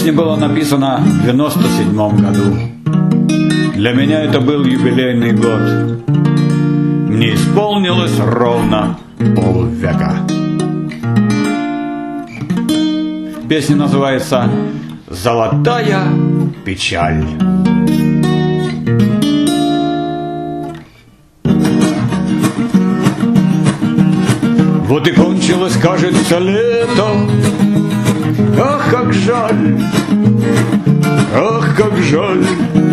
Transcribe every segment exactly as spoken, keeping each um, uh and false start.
Песня была написана в девяносто седьмом году. Для меня это был юбилейный год. Мне исполнилось ровно полвека. Песня называется «Золотая печаль». Вот и кончилось, кажется, лето. Ах, как жаль, ах, как жаль.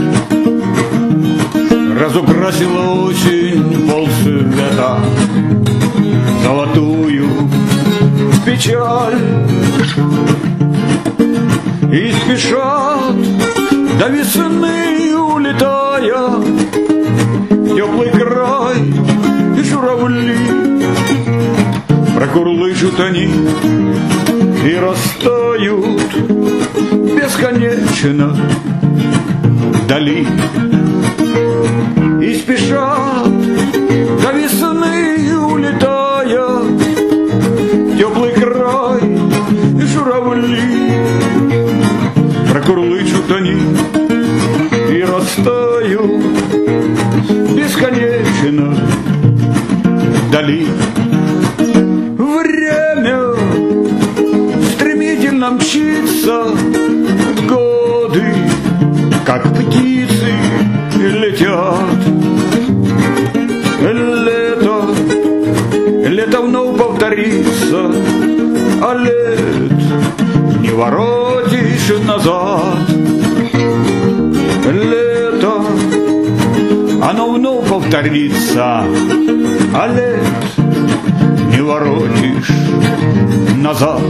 Разукрасила осень полсвета золотую печаль. И спешат до весны, улетая в теплый край журавли. Прокурлычут они и растают бесконечно вдали. И спешат до весны, улетая в теплый край журавли. Прокурлычут они и растают бесконечно вдали. Время стремительно мчится, годы, как птицы, летят. Лето, лето вновь повторится, а лет не воротишь назад. Лето, оно вновь повторится, а лет не воротишь назад.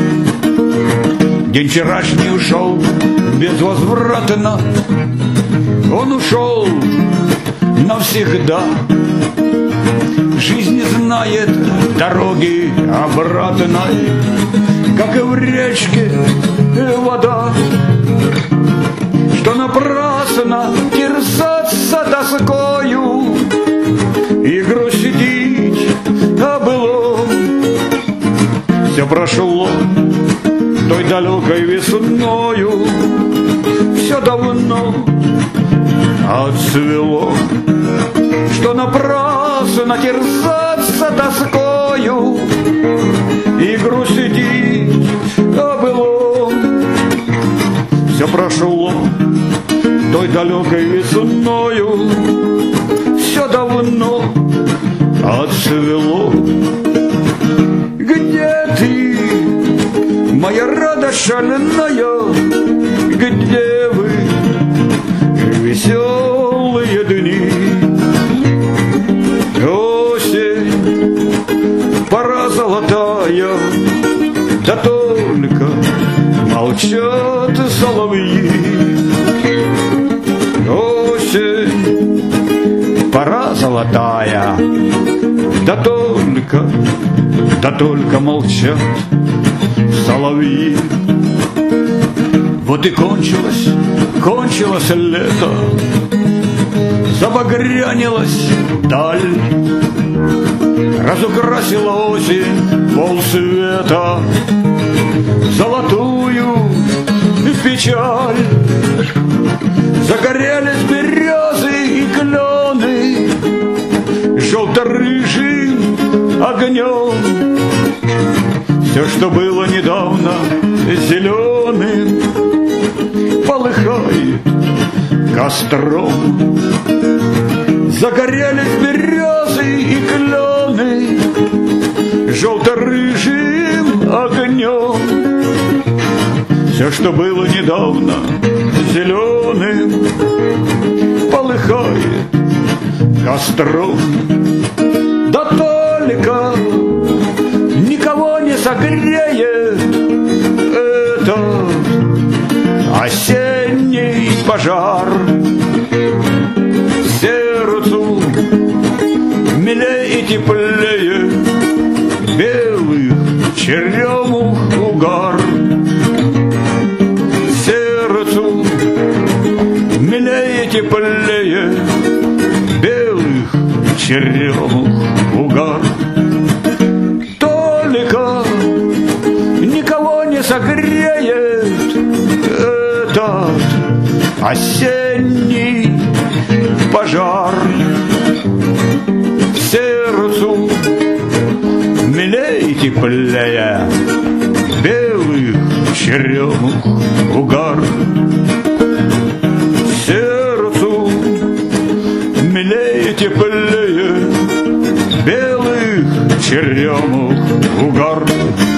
День вчерашний ушел безвозвратно, он ушел навсегда. Жизнь не знает дороги обратной, как и в речке вода. Что напрасно терзаться тоскою и грустить о былом. Все прошло той далекой весною, все давно отцвело. Что напрасно терзаться тоскою и грустить о былом. Все прошло той далекой весною, все давно отцвело. Где ты, моя радость шальная? Где вы, веселые дни? Осень, пора золотая, да только молчат соловьи. Осень, пора золотая, да только, да только молчат соловьи. Вот и кончилось, кончилось лето, забагрянилась даль, разукрасила осень полсвета золотую печаль. Загорелись березы и клены желто-рыжим огнем. Все, что было недавно зеленым, полыхает костром. Загорелись березы и клены желто-рыжим огнем. Все, что было недавно зеленым, полыхает костром. Да только никого не согреет этот осенний пожар. Сердцу милее и теплее белых черемух угар. Сердцу милее и теплее белых черемух угар. Только никого не согреет осенний пожар. Сердцу милей теплее белых черемух угар. Сердцу милей теплее белых черемух угар.